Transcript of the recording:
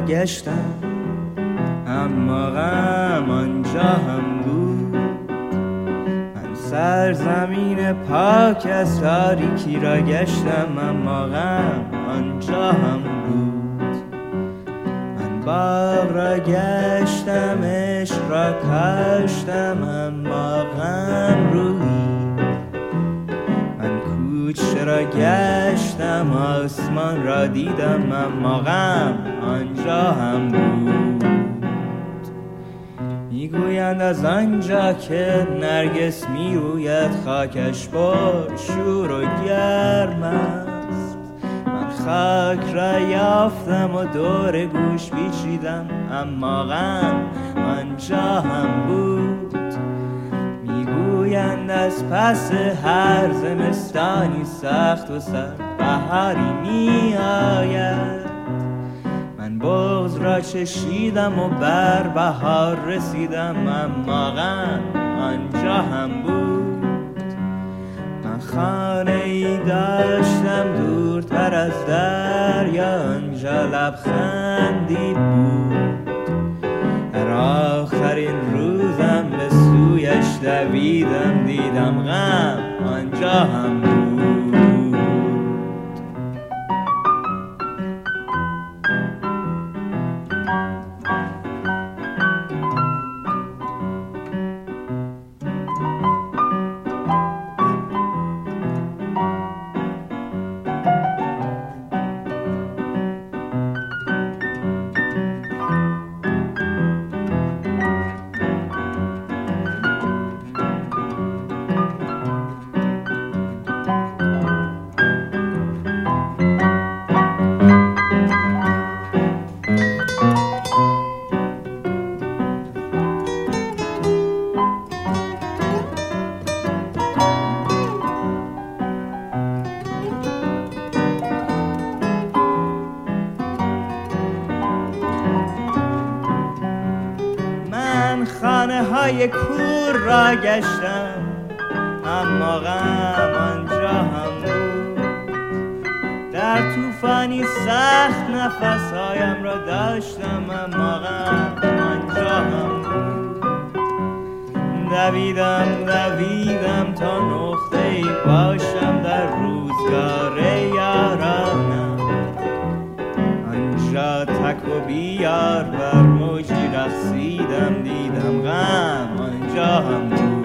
گشتم اما غم آنجا هم بود. من سرزمین پاک از تاریکی را گشتم اما غم آنجا هم بود. من باغ را گشتم عشق را کاشتم اما غم رویی. من کوچه را گشتم آسمان را دیدم اما غم آنجا هم بود. میگویند از آنجا که نرگس میروید خاکش پر شور و گرم است. من خاک را یافتم و دور گوش پیچیدم اما غم آنجا هم بود. میگویند از پس هر زمستانی سخت و سرد بهاری میآید. من بغض را چشیدم و بر بهار رسیدم اما غم آنجا هم بود. من خانه ای داشتم دورتر از دریا، آنجا لبخندی بود. در آخرین روزم به سویش دویدم، دیدم غم آنجا هم بود. خانه های کور را گشتم اما غم آنجا هم بود. در طوفانی سخت نفسهایم را داشتم اما غم آنجا هم بود. دویدم تا نقطه‌ای باشم در روزگار یارانم. آنجا تک و بیار بر موجی رقصیدم، دیدم غم آنجا هم بود.